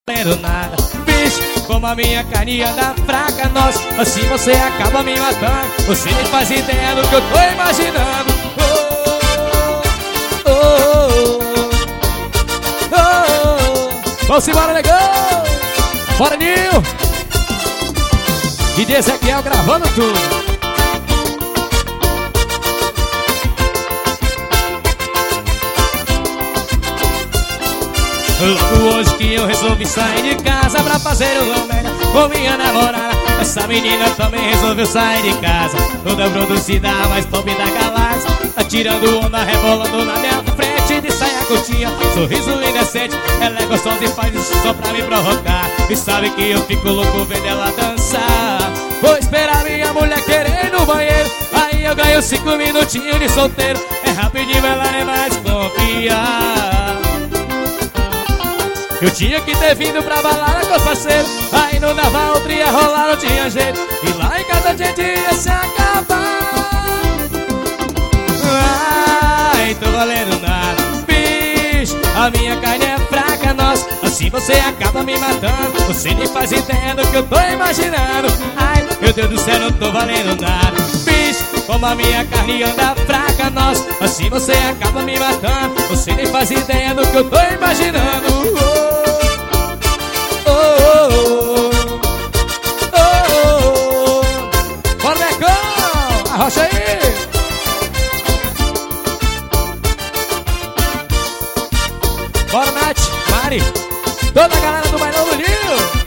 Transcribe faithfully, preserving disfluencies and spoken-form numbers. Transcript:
valendo nada. Bicho, como a minha carne anda fraca, nossa, assim você acaba me matando. Você nem faz ideia do que eu tô imaginando. Oh, oh, oh, oh. Vamos embora, negão. Bora, Nil. E D Ezequiel gravando tudo. Logo hoje que eu resolvi sair de casa pra fazer o Romero com minha namorada, essa menina também resolveu sair de casa, toda produzida, mais top da galáxia, atirando onda, rebolando na minha frente de saia curtinha, sorriso indecente. Ela é gostosa e faz isso só pra me provocar, e sabe que eu fico louco vendo ela dançar. Vou esperar minha mulher querer ir no banheiro, aí eu ganho cinco minutinhos de solteiro. É rapidinho, ela nem vai desconfiar. Eu tinha que ter vindo pra balada com os parceiros, aí não dava outro, ia rolar, não tinha jeito, e lá em casa a gente ia se acabar. Ai, tô valendo nada. Bicho, a minha carne é fraca, nossa, assim você acaba me matando. Você nem faz ideia do que eu tô imaginando. Ai, meu Deus do céu, não tô valendo nada. Bicho, como a minha carne anda fraca, nossa, assim você acaba me matando. Você nem faz ideia do que eu tô imaginando. Oh, oh, oh, oh, oh, oh. Bora, Becão, arrocha aí. Bora, Nath, Mari, toda a galera do Bailão do Rio.